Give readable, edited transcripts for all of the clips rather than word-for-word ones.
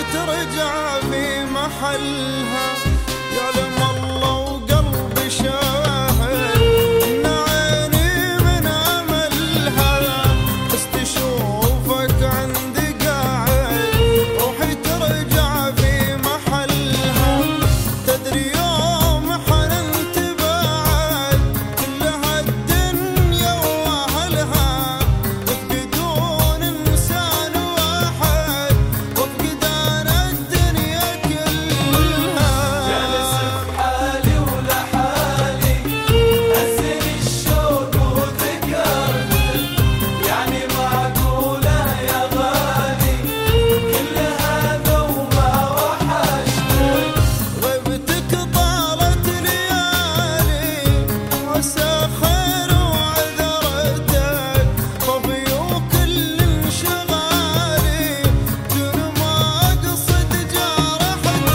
ترجع في محلها. يعلم الله وقلبي شاهد إن عيني من أملها، بس تشوفك عندي قاعد روحي ترجع في محلها. تدري يوم حننت بعد كل هالدنيا وأهلها، يفقدون إنسان واحد وأفقد أنا الدنيا كلها. جالس بحالي ولا حالي هزني الشوق وذكرتك، يعني معقولة يا غالي كل هذا وما وحشتك. غيبتك طالت ليالي وعسى خير وعذرتك، طبي وكل انشغالي دون ما أقصد جرحتك.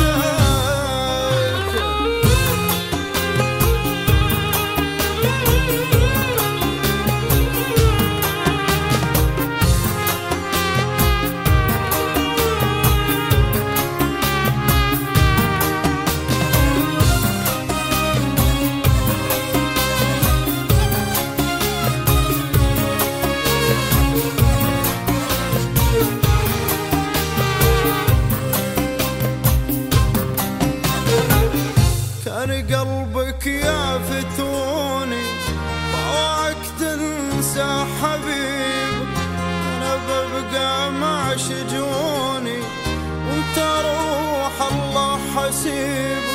كان قلبك يا فتوني طواك تنسى حبيبك، أنا ببقى مع شجوني وانت روح الله حسيبك.